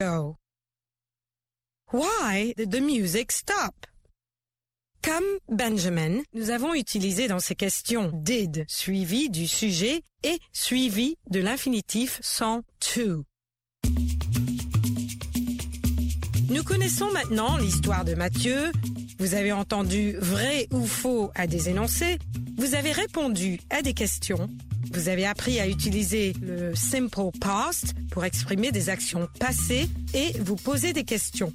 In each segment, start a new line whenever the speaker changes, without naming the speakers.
go? Why did the music stop? Comme Benjamin, nous avons utilisé dans ces questions did suivi du sujet et suivi de l'infinitif sans to. Nous connaissons maintenant l'histoire de Matthieu. Vous avez entendu vrai ou faux à des énoncés. Vous avez répondu à des questions. Vous avez appris à utiliser le simple past pour exprimer des actions passées et vous poser des questions.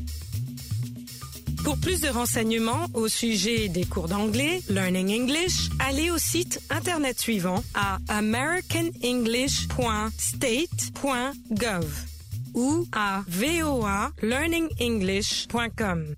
Pour plus de renseignements au sujet des cours d'anglais, Learning English, allez au site internet suivant à americanenglish.state.gov ou à voalearningenglish.com.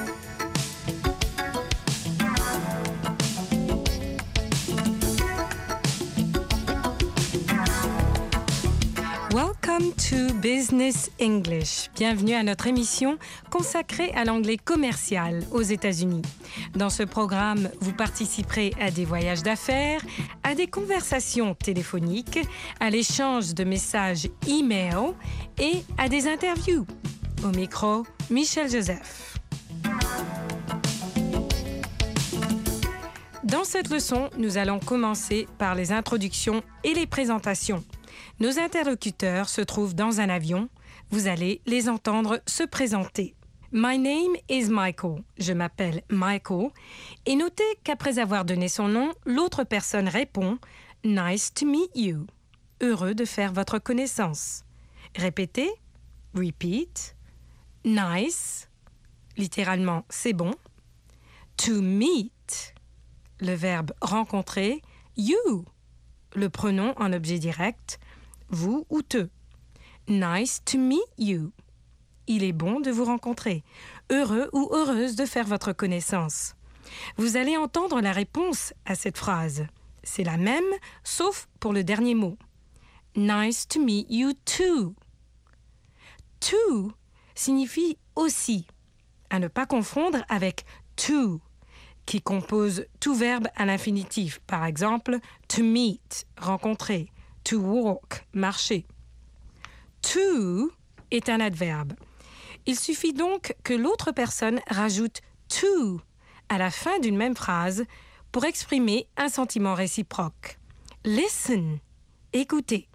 Welcome to Business English. Bienvenue à notre émission consacrée à l'anglais commercial aux États-Unis. Dans ce programme, vous participerez à des voyages d'affaires, à des conversations téléphoniques, à l'échange de messages e-mail et à des interviews. Au micro, Michel Joseph. Dans cette leçon, nous allons commencer par les introductions et les présentations. Nos interlocuteurs se trouvent dans un avion. Vous allez les entendre se présenter. My name is Michael. Je m'appelle Michael. Et notez qu'après avoir donné son nom, l'autre personne répond « Nice to meet you ». Heureux de faire votre connaissance. Répétez. Repeat. Nice. Littéralement, c'est bon. To meet. Le verbe rencontrer. You. Le pronom en objet direct. Vous ou te. Nice to meet you. Il est bon de vous rencontrer. Heureux ou heureuse de faire votre connaissance. Vous allez entendre la réponse à cette phrase. C'est la même, sauf pour le dernier mot. Nice to meet you too. To signifie aussi, à ne pas confondre avec to, qui compose tout verbe à l'infinitif. Par exemple, to meet, rencontrer. To walk, marcher. To est un adverbe. Il suffit donc que l'autre personne rajoute to à la fin d'une même phrase pour exprimer un sentiment réciproque. Listen, écoutez.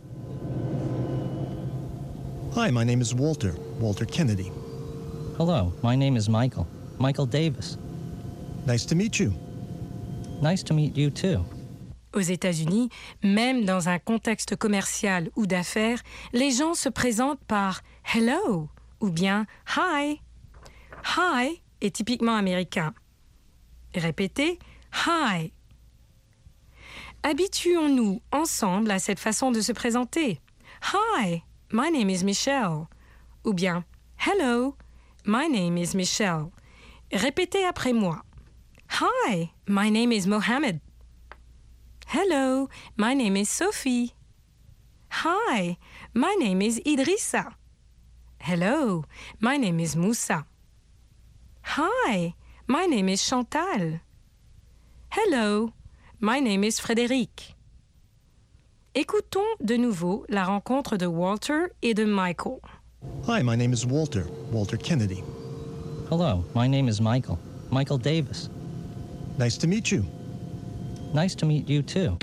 Hi, my name is Walter Kennedy.
Hello, my name is Michael Davis.
Nice to meet you.
Nice to meet you too.
Aux États-Unis, même dans un contexte commercial ou d'affaires, les gens se présentent par « hello » ou bien « hi ». « Hi » est typiquement américain. Répétez « hi ». Habituons-nous ensemble à cette façon de se présenter. « Hi, my name is Michelle » ou bien « hello, my name is Michelle ». Répétez après moi. « Hi, my name is Mohammed ». Hello, my name is Sophie. Hi, my name is Idrissa. Hello, my name is Moussa. Hi, my name is Chantal. Hello, my name is Frédéric. Écoutons de nouveau la rencontre de Walter et de Michael.
Hi, my name is Walter Kennedy.
Hello, my name is Michael Davis.
Nice to meet you.
Nice to meet you too.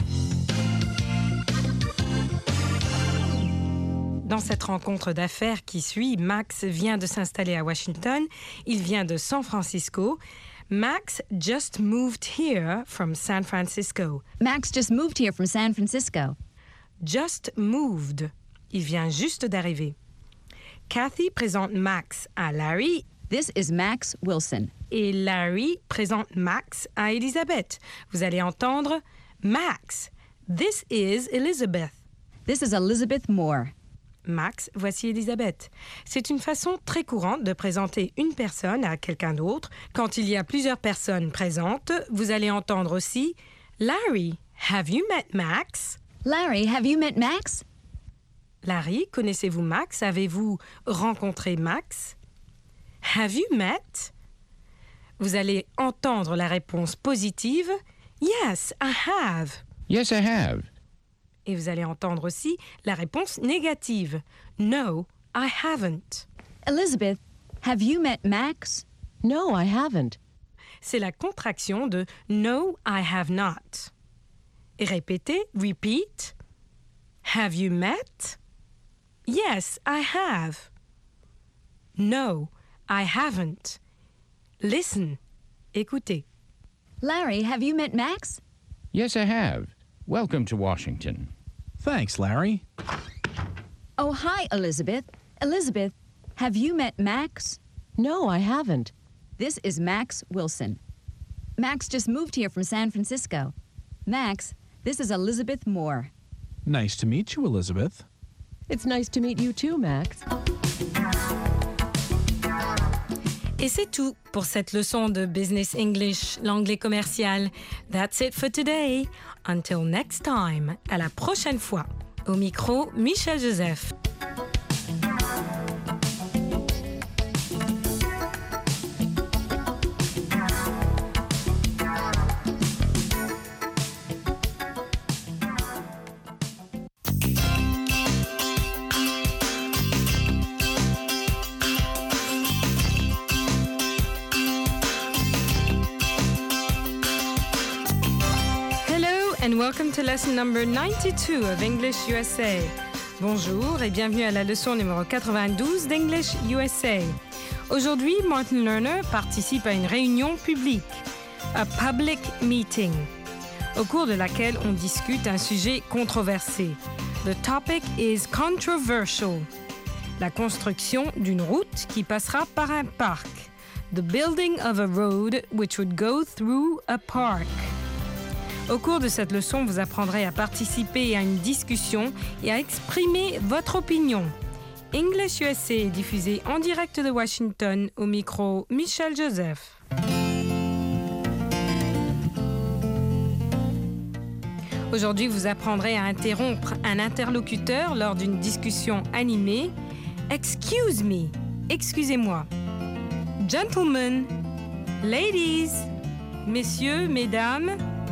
Dans cette rencontre d'affaires qui suit, Max vient de s'installer à Washington. Il vient de San Francisco. Max just moved here from San Francisco.
Max just moved here from San Francisco.
Just moved. Il vient juste d'arriver. Kathy présente Max à Larry.
This is Max Wilson.
Et Larry présente Max à Elizabeth. Vous allez entendre Max. This is Elizabeth.
This is Elizabeth Moore.
Max, voici Elizabeth. C'est une façon très courante de présenter une personne à quelqu'un d'autre. Quand il y a plusieurs personnes présentes, vous allez entendre aussi Larry, have you met Max?
Larry, have you met Max?
Larry, connaissez-vous Max? Avez-vous rencontré Max? Have you met? Vous allez entendre la réponse positive. Yes, I have.
Yes, I have.
Et vous allez entendre aussi la réponse négative. No, I haven't.
Elizabeth, have you met Max?
No, I haven't.
C'est la contraction de No, I have not. Et répétez, repeat. Have you met? Yes, I have. No, I haven't. Listen. Écoutez.
Larry, have you met Max?
Yes, I have. Welcome to Washington.
Thanks, Larry.
Oh, hi, Elizabeth. Elizabeth, have you met Max?
No, I haven't.
This is Max Wilson. Max just moved here from San Francisco. Max, this is Elizabeth Moore.
Nice to meet you, Elizabeth.
It's nice to meet you too, Max.
Et c'est tout pour cette leçon de Business English, l'anglais commercial. That's it for today. Until next time. À la prochaine fois. Au micro, Michel Joseph. And welcome to lesson number 92 of English USA. Bonjour et bienvenue à la leçon numéro 92 d'English USA. Aujourd'hui, Martin Lerner participe à une réunion publique, a public meeting, au cours de laquelle on discute un sujet controversé. The topic is controversial. La construction d'une route qui passera par un parc. The building of a road which would go through a park. Au cours de cette leçon, vous apprendrez à participer à une discussion et à exprimer votre opinion. English USA est diffusé en direct de Washington au micro Michel Joseph. Aujourd'hui, vous apprendrez à interrompre un interlocuteur lors d'une discussion animée. Excuse me, excusez-moi. Gentlemen, ladies, messieurs, mesdames.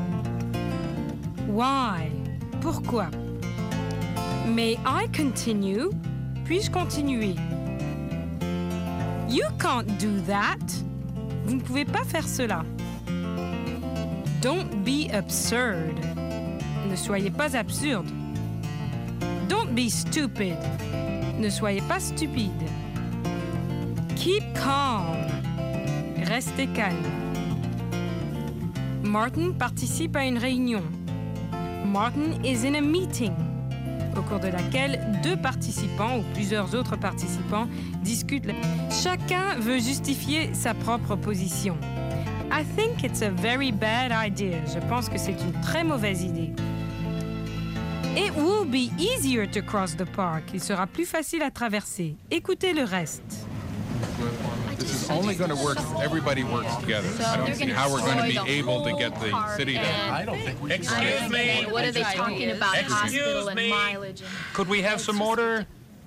Why? Pourquoi? May I continue? Puis-je continuer? You can't do that. Vous ne pouvez pas faire cela. Don't be absurd. Ne soyez pas absurde. Don't be stupid. Ne soyez pas stupide. Keep calm. Restez calme. Martin participe à une réunion. Martin is in a meeting, au cours de laquelle deux participants ou plusieurs autres participants discutent. Chacun veut justifier sa propre position. I think it's a very bad idea. Je pense que c'est une très mauvaise idée. It will be easier to cross the park. Il sera plus facile à traverser. Écoutez le reste.
This is only going to work if everybody works together. I don't see how we're going to be able to get the city to...
I don't think we
Excuse me.
What are they talking about? Hospital and mileage.
Could we have some order?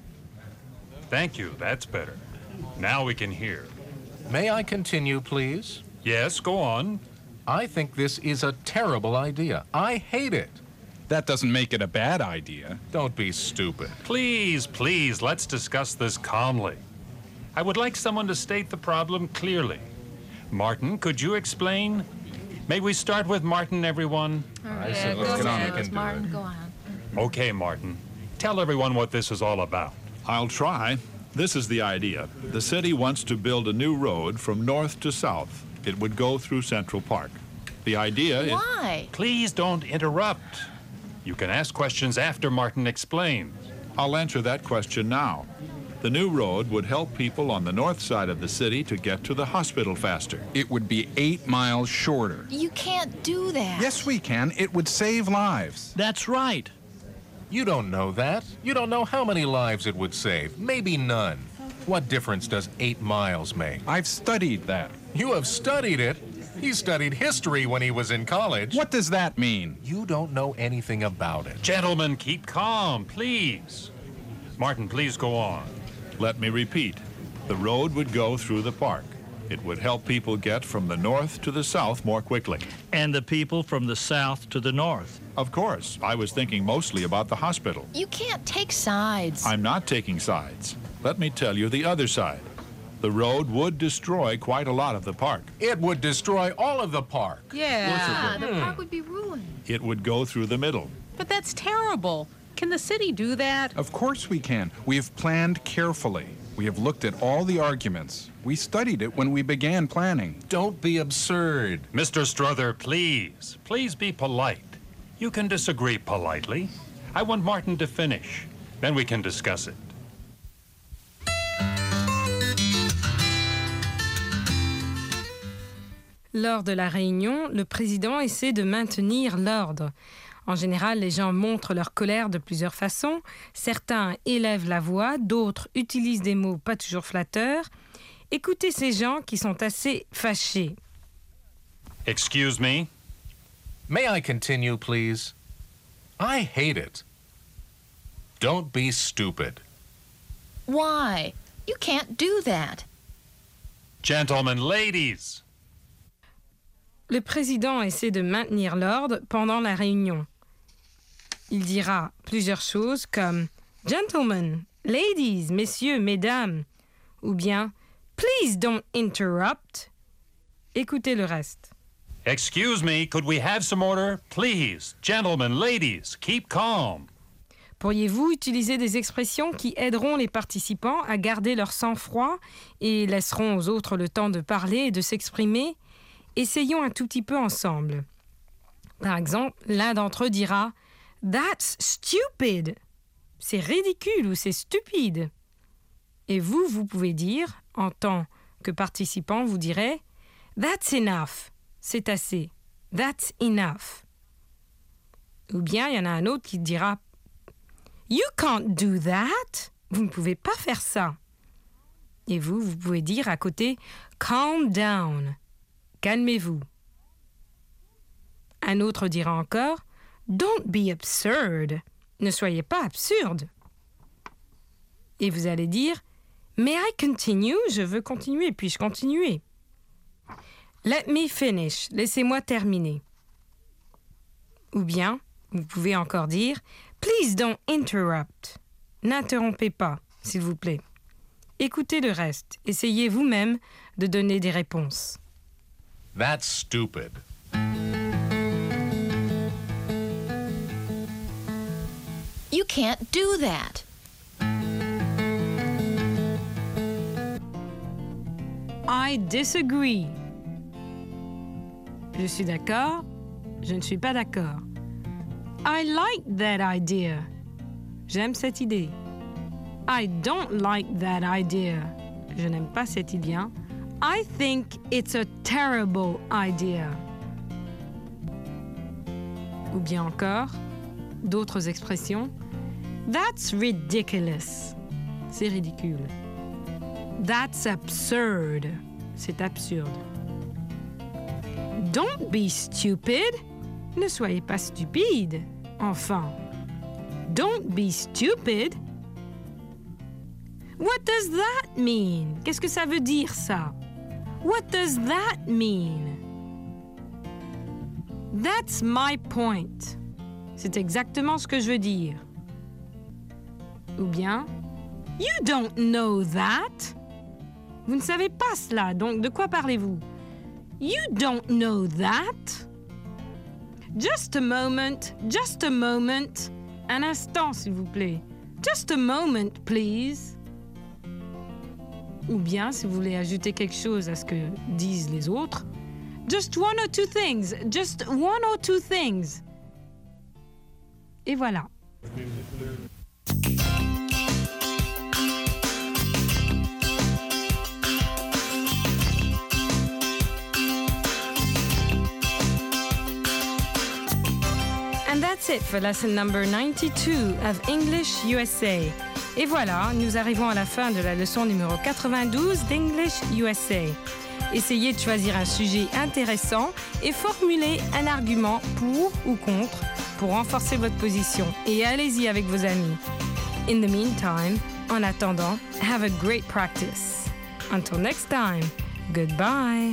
Thank you, that's better. Now we can hear.
May I continue, please?
Yes, go on.
I think this is a terrible idea. I hate it.
That doesn't make it a bad idea.
Don't be stupid.
Please, please, let's discuss this calmly. I would like someone to state the problem clearly. Martin, could you explain? May we start with Martin, everyone?
I said let's get on. We can do it.
Go on.
Okay, Martin. Tell everyone what this is all about.
I'll try. This is the idea. The city wants to build a new road from north to south. It would go through Central Park. The idea is...
Why?
Please don't interrupt. You can ask questions after Martin explains.
I'll answer that question now. The new road would help people on the north side of the city to get to the hospital faster.
It would be 8 miles shorter.
You can't do that.
Yes, we can. It would save lives.
That's right.
You don't know that. You don't know how many lives it would save. Maybe none. What difference does 8 miles make?
I've studied that.
You have studied it? He studied history when he was in college.
What does that mean?
You don't know anything about it.
Gentlemen, keep calm, please. Martin, please go on.
Let me repeat. The road would go through the park. It would help people get from the north to the south more quickly.
And the people from the south to the north.
Of course, I was thinking mostly about the hospital.
You can't take sides.
I'm not taking sides. Let me tell you the other side. The road would destroy quite a lot of the park.
It would destroy all of the park.
Yeah, the park would be ruined.
It would go through the middle.
But that's terrible. Can the city do that?
Of course we can. We have planned carefully. We have looked at all the arguments. We studied it when we began planning.
Don't be absurd.
Mr. Strother, please. Please be polite. You can disagree politely. I want Martin to finish. Then we can discuss it.
Lors de la réunion, le président essaie de maintenir l'ordre. En général, les gens montrent leur colère de plusieurs façons. Certains élèvent la voix, d'autres utilisent des mots pas toujours flatteurs. Écoutez ces gens qui sont assez fâchés.
Excuse me?
May I continue, please? I hate it. Don't be stupid.
Why? You can't do that.
Gentlemen, ladies.
Le président essaie de maintenir l'ordre pendant la réunion. Il dira plusieurs choses comme « Gentlemen, ladies, messieurs, mesdames » ou bien « Please don't interrupt ». Écoutez le reste.
Excuse me, could we have some order? Please, gentlemen, ladies, keep calm.
Pourriez-vous utiliser des expressions qui aideront les participants à garder leur sang-froid et laisseront aux autres le temps de parler et de s'exprimer? Essayons un tout petit peu ensemble. Par exemple, l'un d'entre eux dira « That's stupid !» C'est ridicule ou c'est stupide. Et vous, vous pouvez dire, en tant que participant, vous direz « That's enough !» C'est assez. « That's enough !» Ou bien, il y en a un autre qui dira « You can't do that !» Vous ne pouvez pas faire ça. Et vous, vous pouvez dire à côté « Calm down !» Calmez-vous. Un autre dira encore « Don't be absurd !» Ne soyez pas absurde. Et vous allez dire « May I continue ?» Je veux continuer, puis-je continuer? « Let me finish » Laissez-moi terminer. Ou bien, vous pouvez encore dire « Please don't interrupt » N'interrompez pas, s'il vous plaît. Écoutez le reste. Essayez vous-même de donner des réponses.
That's stupid.
You can't do that.
I disagree. Je suis d'accord. Je ne suis pas d'accord. I like that idea. J'aime cette idée. I don't like that idea. Je n'aime pas cette idée. I think it's a terrible idea. Ou bien encore, d'autres expressions. That's ridiculous. C'est ridicule. That's absurd. C'est absurde. Don't be stupid. Ne soyez pas stupide. Enfin. Don't be stupid. What does that mean? Qu'est-ce que ça veut dire, ça? What does that mean? That's my point. C'est exactement ce que je veux dire. Ou bien, you don't know that. Vous ne savez pas cela, donc de quoi parlez-vous? You don't know that. Just a moment, just a moment. Un instant, s'il vous plaît. Just a moment, please. Ou bien, si vous voulez ajouter quelque chose à ce que disent les autres, just one or two things, just one or two things. Et voilà. And that's it for lesson number 92 of English USA. Et voilà, nous arrivons à la fin de la leçon numéro 92 d'English USA. Essayez de choisir un sujet intéressant et formulez un argument pour ou contre pour renforcer votre position. Et allez-y avec vos amis. In the meantime, en attendant, have a great practice. Until next time, goodbye.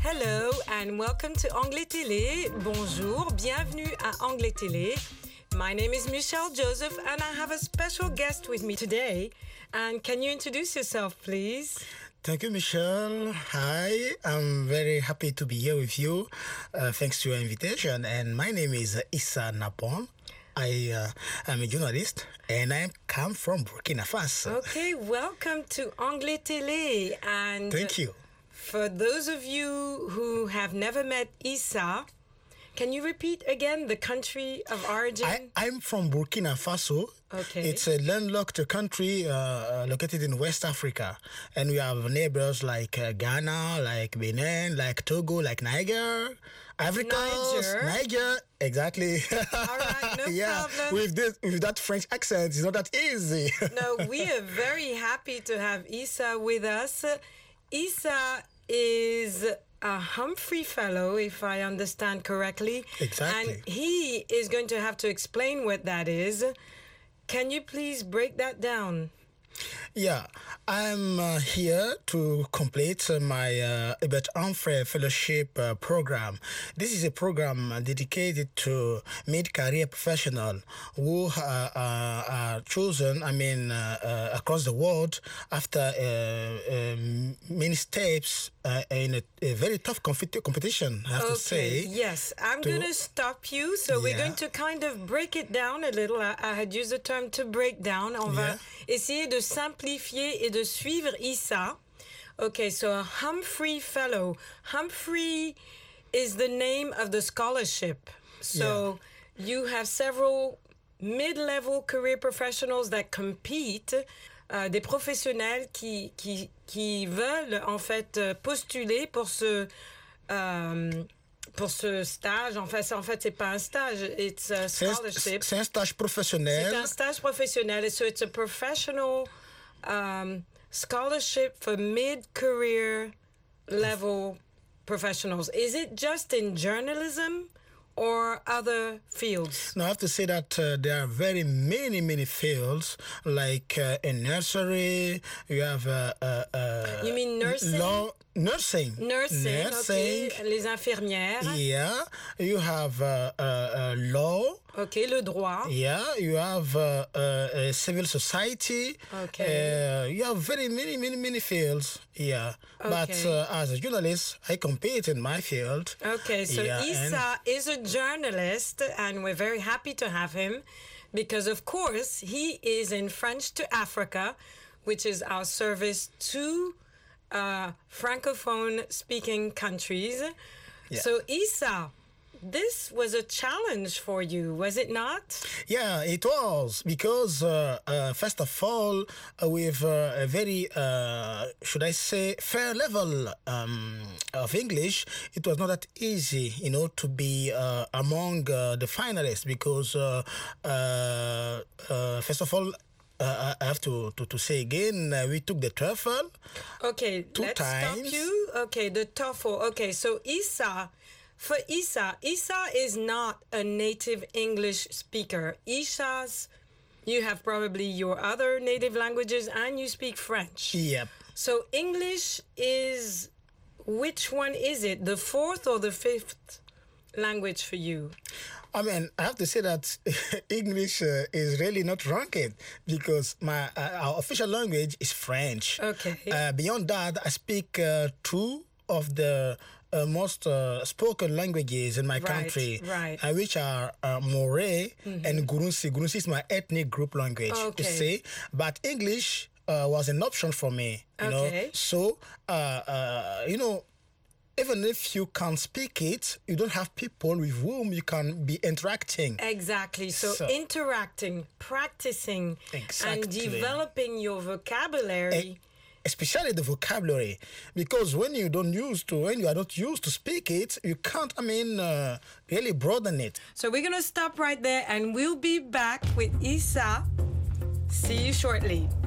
Hello and welcome to Anglais Télé. Bonjour, bienvenue à Anglais Télé. My name is Michelle Joseph and I have a special guest with me today. And can you introduce yourself, please?
Thank you, Michelle. Hi, I'm very happy to be here with you. Thanks to your invitation. And my name is Issa Napon. I am a journalist and I come from Burkina Faso.
Okay, welcome to Anglais Télé. And
thank you.
For those of you who have never met Issa, can you repeat again the country of origin?
I'm from Burkina Faso.
Okay.
It's a landlocked country located in West Africa. And we have neighbors like Ghana, like Benin, like Togo, like Niger, Niger. Exactly.
All right, no problem.
With that French accent, it's not that easy.
No, we are very happy to have Issa with us. Issa is a Humphrey Fellow, if I understand correctly.
Exactly.
And he is going to have to explain what that is. Can you please break that down?
Yeah, I'm here to complete my Hubert Humphrey Fellowship program. This is a program dedicated to mid-career professionals who are chosen, across the world after many steps in a very tough competition, I have to say.
Yes, I'm going to stop you. So we're going to kind of break it down a little. I had used the term to break down. On va essayer de simplifier et de suivre Issa. Okay, so a Humphrey Fellow. Humphrey is the name of the scholarship. So you have several mid-level career professionals that compete, des professionnels qui veulent en fait postuler pour ce stage. En fait, c'est pas un stage, it's a scholarship.
C'est un stage professionnel.
C'est un stage professionnel. So it's a professional scholarship for mid-career level professionals. Is it just in journalism or other fields?
No, I have to say that there are very many fields, like in nursery, you have...
you mean nursing?
Nursing.
Okay. Les infirmières.
Yeah. You have law.
Okay, le droit.
Yeah. You have civil society.
Okay.
You have very many fields. Yeah.
Okay.
But as a journalist, I compete in my field.
Okay, so Issa is a journalist, and we're very happy to have him because, of course, he is in French to Africa, which is our service to Francophone-speaking countries.
Yeah.
So, Issa, this was a challenge for you, was it not?
Yeah, it was, because first of all, with a very, should I say, fair level of English, it was not that easy, to be among the finalists, because first of all, I have to say again, we took the TOEFL.
Okay, let's stop you. Okay, the TOEFL. Okay, so Issa is not a native English speaker. You have probably your other native languages and you speak French.
Yep.
So English is, which one is it? The fourth or the fifth language for you?
I have to say that English is really not ranked because our official language is French.
Okay.
Beyond that, I speak two of the most spoken languages in my country, which are Moray and Gurunsi. Gurunsi is my ethnic group language, you see. But English was an option for me, you know. So, even if you can't speak it, you don't have people with whom you can be interacting.
Exactly. So interacting, practicing, and developing your vocabulary.
Especially the vocabulary, because when you are not used to speak it, you can't, really broaden it.
So we're going to stop right there and we'll be back with Issa. See you shortly.